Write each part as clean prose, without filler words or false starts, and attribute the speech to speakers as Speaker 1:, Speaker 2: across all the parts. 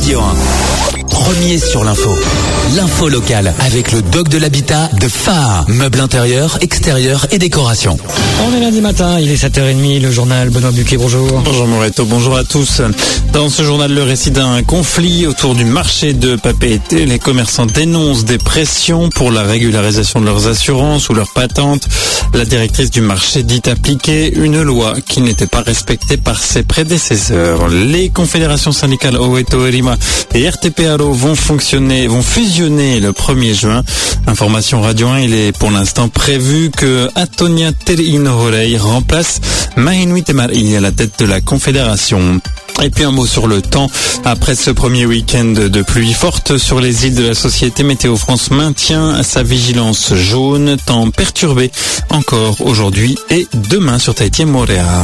Speaker 1: Radio 1. Premier sur l'info. L'info locale avec le doc de l'habitat de Phare. Meubles intérieurs, extérieurs et décoration.
Speaker 2: On est lundi matin, il est 7h30, le journal Benoît Buquet, bonjour.
Speaker 3: Bonjour Moreto, bonjour à tous. Dans ce journal, le récit d'un conflit autour du marché de Papeete. Les commerçants dénoncent des pressions pour la régularisation de leurs assurances ou leurs patentes. La directrice du marché dit appliquer une loi qui n'était pas respectée par ses prédécesseurs. Les confédérations syndicales Oweto Erima et RTP Aro vont fusionner le 1er juin. Information Radio 1, il est pour l'instant prévu que Antonia Terinohorei remplace Mahinui Temari à la tête de la confédération. Et puis un mot sur le temps. Après ce premier week-end de pluie forte sur les îles de la société, Météo France maintient sa vigilance jaune. Temps perturbé encore aujourd'hui et demain sur Tahiti et Moorea.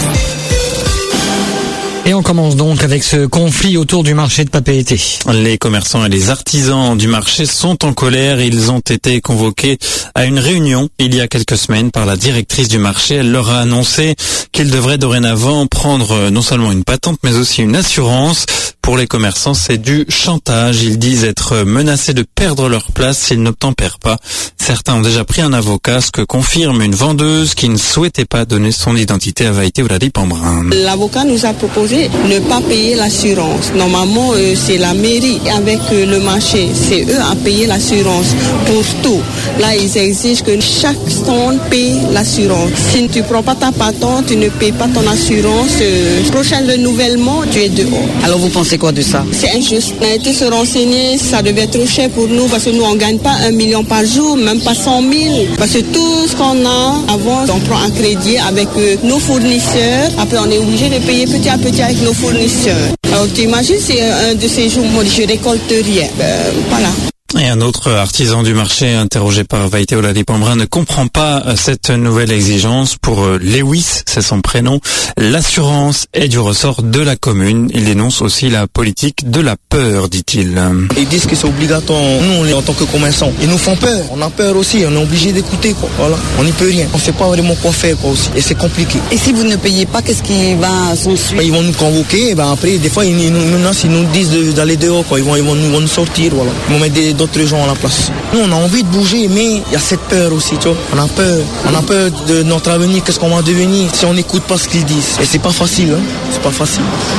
Speaker 2: Et on commence donc avec ce conflit autour du marché de Papeete.
Speaker 3: Les commerçants et les artisans du marché sont en colère. Ils ont été convoqués à une réunion il y a quelques semaines par la directrice du marché. Elle leur a annoncé qu'ils devraient dorénavant prendre non seulement une patente mais aussi une assurance. Pour les commerçants, c'est du chantage. Ils disent être menacés de perdre leur place s'ils n'obtempèrent pas. Certains ont déjà pris un avocat, ce que confirme une vendeuse qui ne souhaitait pas donner son identité à Vaïté Ouladi Pambrin.
Speaker 4: L'avocat nous a proposé ne pas payer l'assurance. Normalement, c'est la mairie avec le marché. C'est eux à payer l'assurance pour tout. Là, ils exigent que chaque stand paye l'assurance. Si tu ne prends pas ta patente, tu ne payes pas ton assurance. Prochain renouvellement, tu es dehors.
Speaker 5: Alors vous pensez quoi de ça?
Speaker 4: C'est injuste. On a été se renseigner, ça devait être trop cher pour nous parce que nous, on ne gagne pas 1 million par jour, même pas 100 000. Parce que tout ce qu'on a, avant, on prend un crédit avec nos fournisseurs. Après, on est obligé de payer petit à petit avec nos fournisseurs. Alors, tu imagines, c'est un de ces jours, moi, je récolte rien. Voilà.
Speaker 3: Et un autre artisan du marché interrogé par Vaïté Ouladi Pambrin ne comprend pas cette nouvelle exigence. Pour Lewis, c'est son prénom, l'assurance est du ressort de la commune. Il dénonce aussi la politique de la peur, dit-il.
Speaker 6: Ils disent que c'est obligatoire. Nous, en tant que commerçants, ils nous font peur. On a peur aussi, on est obligé d'écouter, quoi. Voilà. On n'y peut rien. On ne sait pas vraiment quoi faire, quoi, aussi. Et c'est compliqué.
Speaker 5: Et si vous ne payez pas, qu'est-ce qui va s'en suivre?
Speaker 6: Ils vont nous convoquer, et après, des fois, ils nous disent d'aller dehors, quoi. Ils vont nous sortir, voilà. Ils vont mettre d'autres gens à la place. Nous, on a envie de bouger, mais il y a cette peur aussi, tu vois. On a peur de notre avenir, qu'est-ce qu'on va devenir si on n'écoute pas ce qu'ils disent. Et c'est pas facile, hein. C'est pas facile.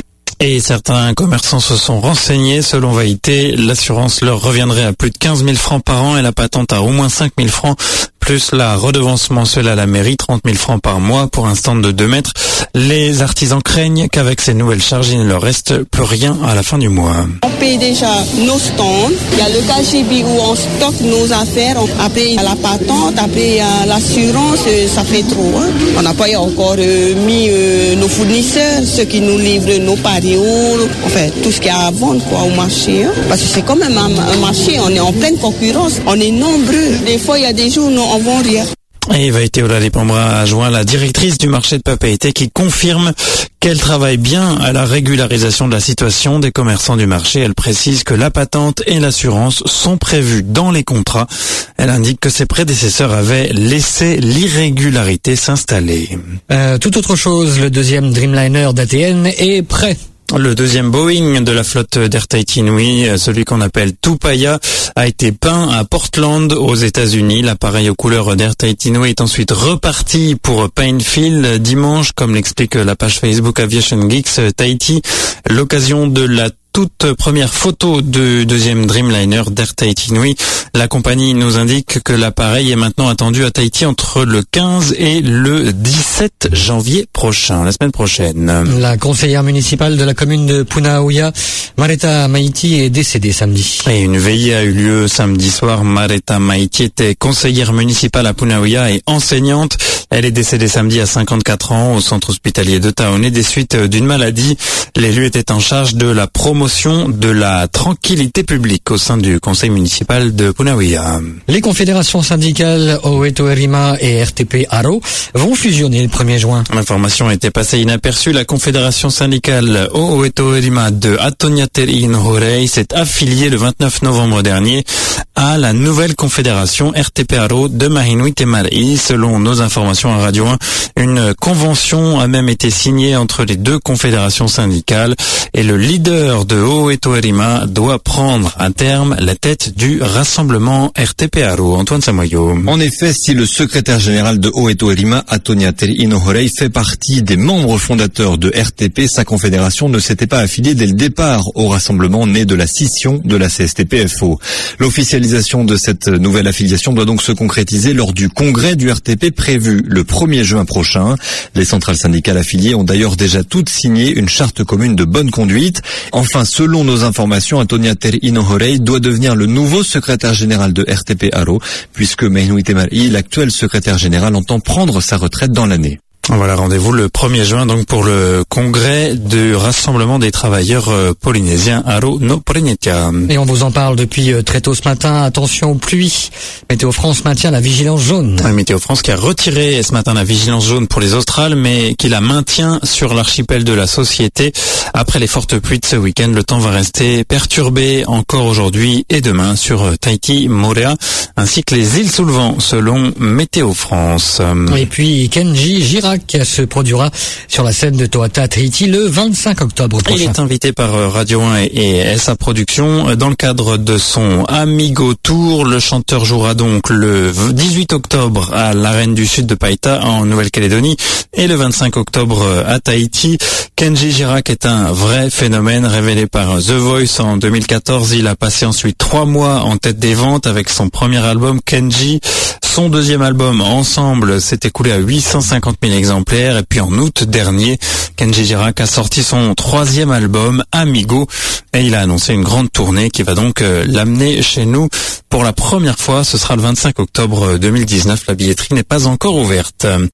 Speaker 3: Et certains commerçants se sont renseignés. Selon Vaïté, l'assurance leur reviendrait à plus de 15 000 francs par an et la patente à au moins 5 000 francs, plus la redevance mensuelle à la mairie, 30 000 francs par mois pour un stand de 2 mètres. Les artisans craignent qu'avec ces nouvelles charges, il ne leur reste plus rien à la fin du mois.
Speaker 4: On paye déjà nos stands. Il y a le KGB où on stocke nos affaires. Après, il y a la patente. Après, il y a l'assurance. Ça fait trop. Hein. On n'a pas encore mis nos fournisseurs, ceux qui nous livrent nos parios, enfin, tout ce qu'il y a à vendre, quoi, au marché. Hein. Parce que c'est quand même un marché. On est en pleine concurrence. On est nombreux. Des fois, il y a des jours où on ne vend rien.
Speaker 3: Et Vaïté Ouladi Pambrin a joint la directrice du marché de Papeete qui confirme qu'elle travaille bien à la régularisation de la situation des commerçants du marché. Elle précise que la patente et l'assurance sont prévues dans les contrats. Elle indique que ses prédécesseurs avaient laissé l'irrégularité s'installer.
Speaker 2: Tout autre chose, le deuxième Dreamliner d'ATN est prêt.
Speaker 3: Le deuxième Boeing de la flotte d'Air Tahiti Nui, celui qu'on appelle Tupaya, a été peint à Portland aux États-Unis. L'appareil aux couleurs d'Air Tahiti Nui est ensuite reparti pour Painfield dimanche, comme l'explique la page Facebook Aviation Geeks Tahiti. L'occasion de la toute première photo du deuxième Dreamliner d'Air Tahiti Nui. La compagnie nous indique que l'appareil est maintenant attendu à Tahiti entre le 15 et le 17 janvier prochain, la semaine prochaine.
Speaker 2: La conseillère municipale de la commune de Punaauia, Mareta Maiti, est décédée samedi.
Speaker 3: Et une veillée a eu lieu samedi soir. Mareta Maiti était conseillère municipale à Punaauia et enseignante. Elle est décédée samedi à 54 ans au centre hospitalier de Taoné des suites d'une maladie. L'élu était en charge de la promotion de la tranquillité publique au sein du conseil municipal de Punaauia.
Speaker 2: Les confédérations syndicales Oweto Erima et RTP Aro vont fusionner le 1er juin.
Speaker 3: L'information a été passée inaperçue. La confédération syndicale Oweto Erima de Antonia Antonia Teri-Inohorei s'est affiliée le 29 novembre dernier à la nouvelle confédération RTP Aro de Mahinui Temari. Selon nos informations à Radio 1, une convention a même été signée entre les deux confédérations syndicales et le leader de Oeto-Erima doit prendre à terme la tête du rassemblement RTP Aro. Antoine Samoyo.
Speaker 7: En effet, si le secrétaire général de Oeto-Erima, Antonia Teri-Inohorei, fait partie des membres fondateurs de RTP, sa confédération ne s'était pas affiliée dès le départ au rassemblement né de la scission de la CSTP-FO. L'officialisation de cette nouvelle affiliation doit donc se concrétiser lors du congrès du RTP prévu le 1er juin prochain. Les centrales syndicales affiliées ont d'ailleurs déjà toutes signé une charte commune de bonne conduite. Enfin, selon nos informations, Antonia Teri-Inohorei doit devenir le nouveau secrétaire général de RTP Aro, puisque Mahinui Temari, l'actuel secrétaire général, entend prendre sa retraite dans l'année.
Speaker 3: Voilà, rendez-vous le 1er juin donc pour le congrès du rassemblement des travailleurs polynésiens Aro no Prenetia.
Speaker 2: Et on vous en parle depuis très tôt ce matin. Attention aux pluies. Météo France maintient la vigilance jaune.
Speaker 3: Météo France qui a retiré ce matin la vigilance jaune pour les Australes, mais qui la maintient sur l'archipel de la Société. Après les fortes pluies de ce week-end, le temps va rester perturbé encore aujourd'hui et demain sur Tahiti, Moorea, ainsi que les îles sous le vent, selon Météo France.
Speaker 2: Et puis Kenji Girac se produira sur la scène de Toata Tahiti le 25 octobre prochain.
Speaker 3: Il est invité par Radio 1 et SA Productions dans le cadre de son Amigo Tour. Le chanteur jouera donc le 18 octobre à l'Arène du Sud de Paita en Nouvelle-Calédonie et le 25 octobre à Tahiti. Kenji Girac est un vrai phénomène révélé par The Voice en 2014. Il a passé ensuite 3 mois en tête des ventes avec son premier album Kenji. Son deuxième album Ensemble s'est écoulé à 850 000 exemplaires. Et puis en août dernier, Kenji Girac a sorti son 3e album Amigo et il a annoncé une grande tournée qui va donc l'amener chez nous pour la première fois. Ce sera le 25 octobre 2019. La billetterie n'est pas encore ouverte.